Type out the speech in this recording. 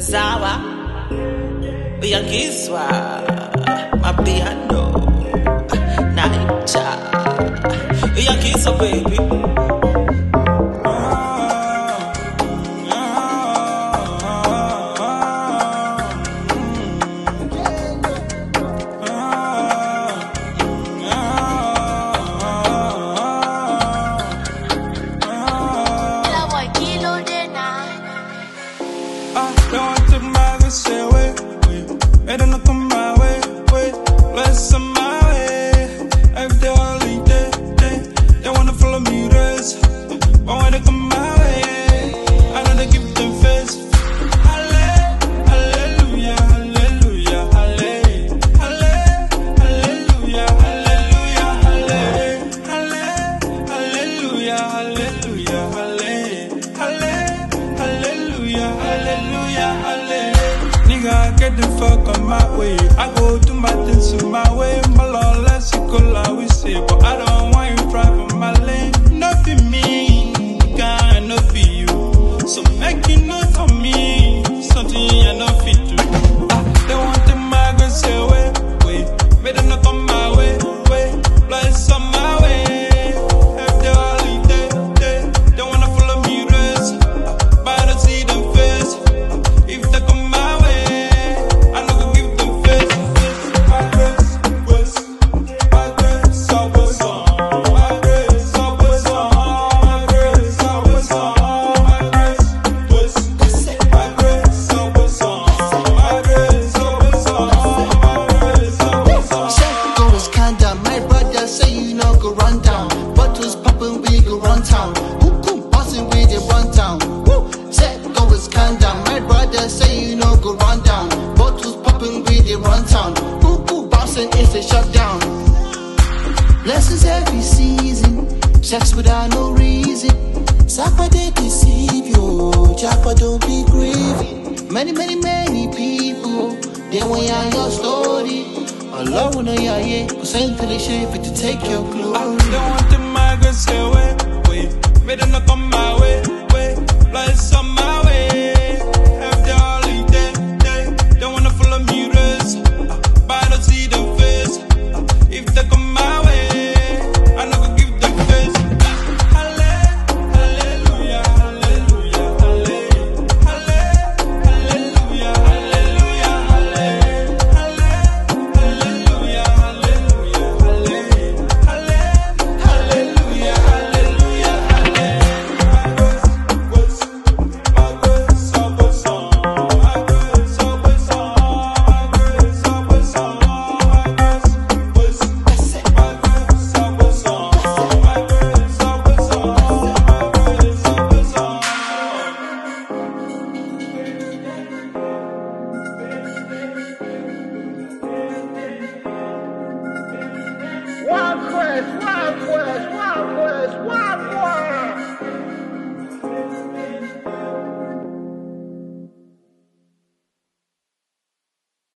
sawa uyangizwa mapiano naita uyangizwa baby. Don't want to my way, say wait. Better not come my way, bless on my way. If they only they wanna follow me, race. But when they come my way, I know they give them face. Hallelujah, hallelujah, hallelujah, hallelujah, hallelujah, hallelujah, hallelujah, hallelujah, hallelujah, hallelujah. Nigga, I get the fuck on my way. I go do my things in my way. My lord, let's go, like we say. But I don't want you driving my lane. Not be me, can't not be you. So make you note on me, something I not fit to. They want the migrant, say wait. Better not come my way, bless on my way. If they holiday, they wanna follow me, race. But I don't see them face. If they come my way, I no go give them face. My grace, my grace, always on. My grace, always on. My grace, always on. My grace, my grace, always on. My grace, always on. My grace, always on. Set go is kinda, my brother say you no go run down. Bottles popping, we go run town. Who bossing, we dey run town. Woo! Set go is kinda, my brother say you no go run down. Bottles popping, we dey run town. Who bouncing is a shutdown. Blessings every season, sex without no reason. Sapa they deceive you, Japa don't be grieving. Many people, they want hear your story. Allah will know yeah, cause ain't really sure if it to take your glory. They want the migrants, say wait.